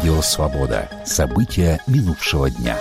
Радио «Свобода». События минувшего дня.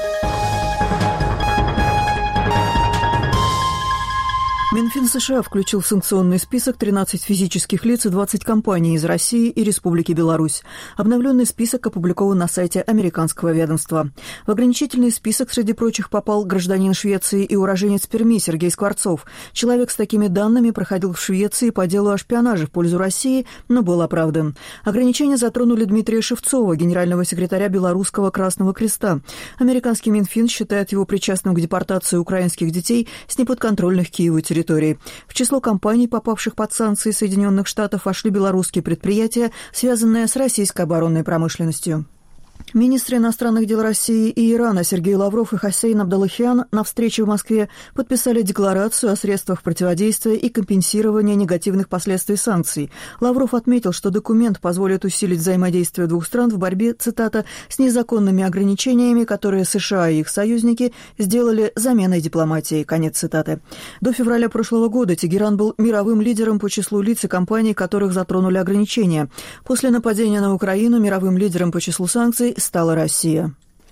Минфин США включил в санкционный список 13 физических лиц и 20 компаний из России и Республики Беларусь. Обновленный список опубликован на сайте американского ведомства. В ограничительный список, среди прочих, попал гражданин Швеции и уроженец Перми Сергей Скворцов. Человек с такими данными проходил в Швеции по делу о шпионаже в пользу России, но был оправдан. Ограничения затронули Дмитрия Шевцова, генерального секретаря Белорусского Красного Креста. Американский Минфин считает его причастным к депортации украинских детей с неподконтрольных Киеву территорий. В число компаний, попавших под санкции Соединенных Штатов, вошли белорусские предприятия, связанные с российской оборонной промышленностью. Министры иностранных дел России и Ирана Сергей Лавров и Хосейн Абдаллахиан на встрече в Москве подписали декларацию о средствах противодействия и компенсирования негативных последствий санкций. Лавров отметил, что документ позволит усилить взаимодействие двух стран в борьбе, цитата, «с незаконными ограничениями, которые США и их союзники сделали заменой дипломатии», конец цитаты. До февраля прошлого года Тегеран был мировым лидером по числу лиц и компаний, которых затронули ограничения. После нападения на Украину мировым лидером по числу санкций стала Россия.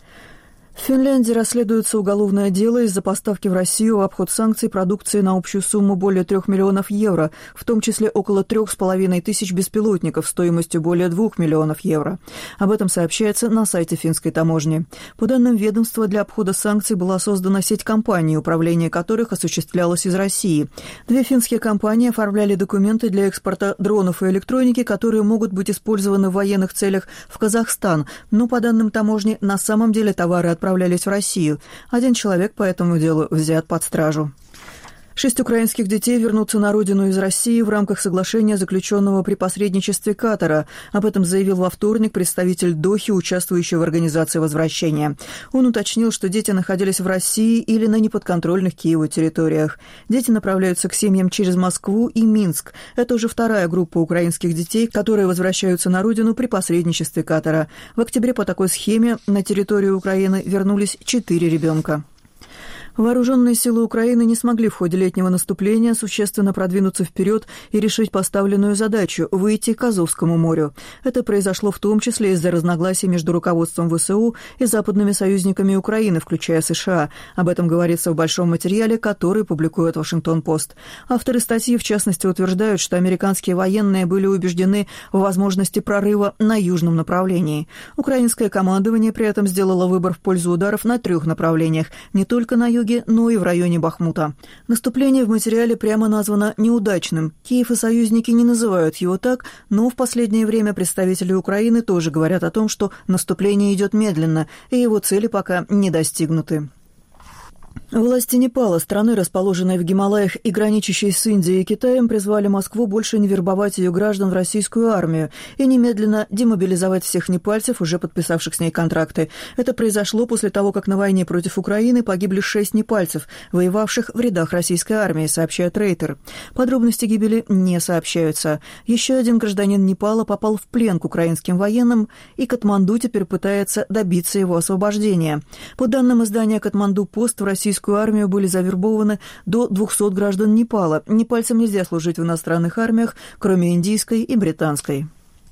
В Финляндии расследуется уголовное дело из-за поставки в Россию в обход санкций продукции на общую сумму более 3 миллионов евро, в том числе около 3,5 тысяч беспилотников стоимостью более 2 миллионов евро. Об этом сообщается на сайте финской таможни. По данным ведомства, для обхода санкций была создана сеть компаний, управление которых осуществлялось из России. 2 финские компании оформляли документы для экспорта дронов и электроники, которые могут быть использованы в военных целях в Казахстан, но, по данным таможни, на самом деле товары отправлялись в Россию. 1 человек по этому делу взят под стражу. 6 украинских детей вернутся на родину из России в рамках соглашения, заключенного при посредничестве Катара. Об этом заявил во вторник представитель Дохи, участвующий в организации возвращения. Он уточнил, что дети находились в России или на неподконтрольных Киеву территориях. Дети направляются к семьям через Москву и Минск. Это уже вторая группа украинских детей, которые возвращаются на родину при посредничестве Катара. В октябре по такой схеме на территорию Украины вернулись 4 ребенка. Вооруженные силы Украины не смогли в ходе летнего наступления существенно продвинуться вперед и решить поставленную задачу – выйти к Азовскому морю. Это произошло в том числе из-за разногласий между руководством ВСУ и западными союзниками Украины, включая США. Об этом говорится в большом материале, который публикует Вашингтон-Пост. Авторы статьи, в частности, утверждают, что американские военные были убеждены в возможности прорыва на южном направлении. Украинское командование при этом сделало выбор в пользу ударов на 3 направлениях – не только на юге, но и в районе Бахмута. Наступление в материале прямо названо неудачным. Киев и союзники не называют его так, но в последнее время представители Украины тоже говорят о том, что наступление идет медленно, и его цели пока не достигнуты. Власти Непала, страны, расположенной в Гималаях и граничащей с Индией и Китаем, призвали Москву больше не вербовать ее граждан в российскую армию и немедленно демобилизовать всех непальцев, уже подписавших с ней контракты. Это произошло после того, как на войне против Украины погибли 6 непальцев, воевавших в рядах российской армии, сообщает Рейтер. Подробности гибели не сообщаются. Еще 1 гражданин Непала попал в плен к украинским военным, и Катманду теперь пытается добиться его освобождения. По данным издания «Катманду-Пост», в российскую армию были завербованы до 200 граждан Непала. Непальцам нельзя служить в иностранных армиях, кроме индийской и британской.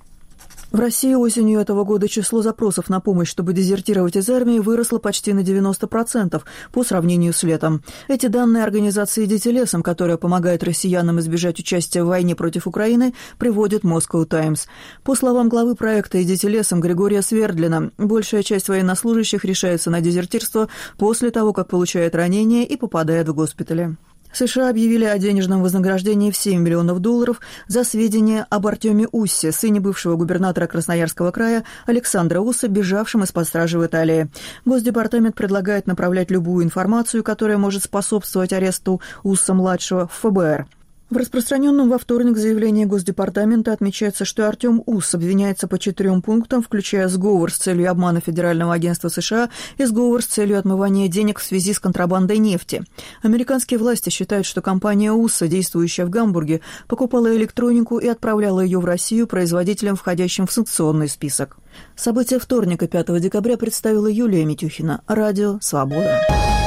В России осенью этого года число запросов на помощь, чтобы дезертировать из армии, выросло почти на 90% по сравнению с летом. Эти данные организации «Идите лесом», которая помогает россиянам избежать участия в войне против Украины, приводит Moscow Times. По словам главы проекта «Идите лесом» Григория Свердлина, большая часть военнослужащих решается на дезертирство после того, как получает ранения и попадает в госпитали. США объявили о денежном вознаграждении в $7 миллионов за сведения об Артеме Уссе, сыне бывшего губернатора Красноярского края Александра Усса, бежавшем из-под стражи в Италии. Госдепартамент предлагает направлять любую информацию, которая может способствовать аресту Усса-младшего, в ФБР. В распространенном во вторник заявлении Госдепартамента отмечается, что Артем Усс обвиняется по 4 пунктам, включая сговор с целью обмана Федерального агентства США и сговор с целью отмывания денег в связи с контрабандой нефти. Американские власти считают, что компания Усса, действующая в Гамбурге, покупала электронику и отправляла ее в Россию производителям, входящим в санкционный список. События вторника, 5 декабря, представила Юлия Митюхина. Радио «Свобода».